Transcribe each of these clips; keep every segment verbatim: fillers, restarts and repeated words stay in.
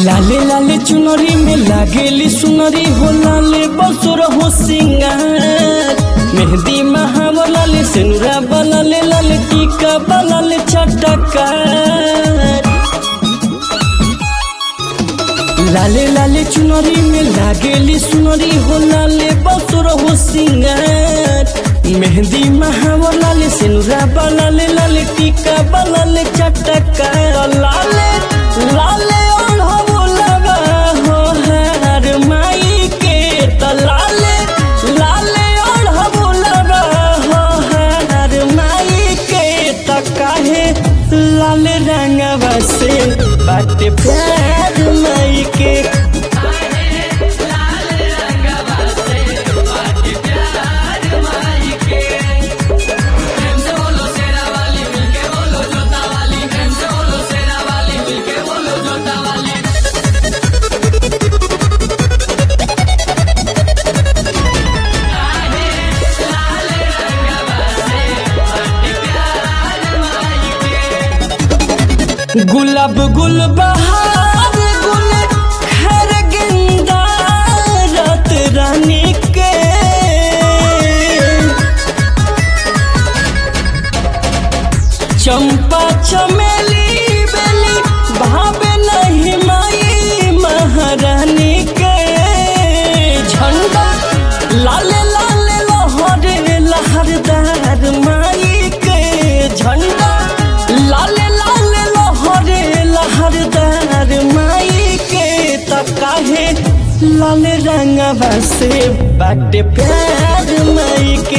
लाले लाले चुनरी में लागेली सुनरी हो लाले बसुर हो सिंगार मेहंदी महावर लाले सेनुरा बलाले लाले टीका बलाले चटकार लाले लाले चुनरी में लागेली सुनरी हो लाले बसुर हो सिंगार मेहंदी महावर लाले सेनुरा बलाले लाले टीका बलाले चटकार लाले लाले लाल रंगवा से बाटे प्यार माई के लाल रंगवा से बाटे प्यार माई के प्रेम से बोलो शेरा वाली मिलके बोलो जोता वाली प्रेम से बोलो शेरा वाली मिलके बोलो जोता वाली लाल रंगवा से बाटे प्यार माई के गुलाब गुल बहार गुल खैर गेंदा रात रानी के चंपा चमेली बेली भावे नहीं माई महारानी के झंडा लाले लाले लहरे लहरदार माई के झंडा लाले लहरदार माई के तकाहे लाल रंगवा से बाटे प्यार माई के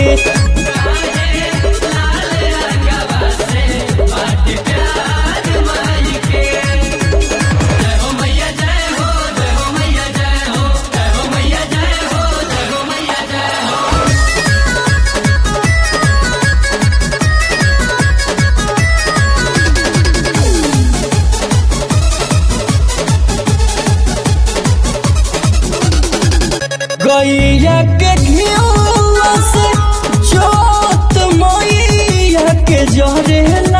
लाल रंगवा से बाटे प्यार माई के जय हो मैया जय हो जय हो मैया जय हो जय हो मैया जय हो जय हो मैया जय हो गैया के घिउआ से जोत मैया के जरेला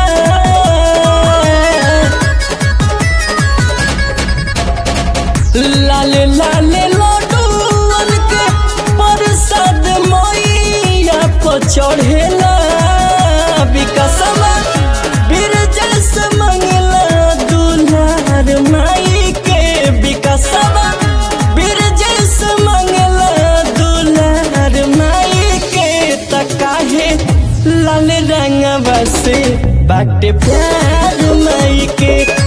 लाले लाले लड्डूअन के प्रसाद मैया को चढ़ेला विकासवा बिरजस मंगला दुलार माई के विकासवा बिरजस मंगला दुलार माई के तकाहे लाल रंगवा से बाटे प्यार माई के।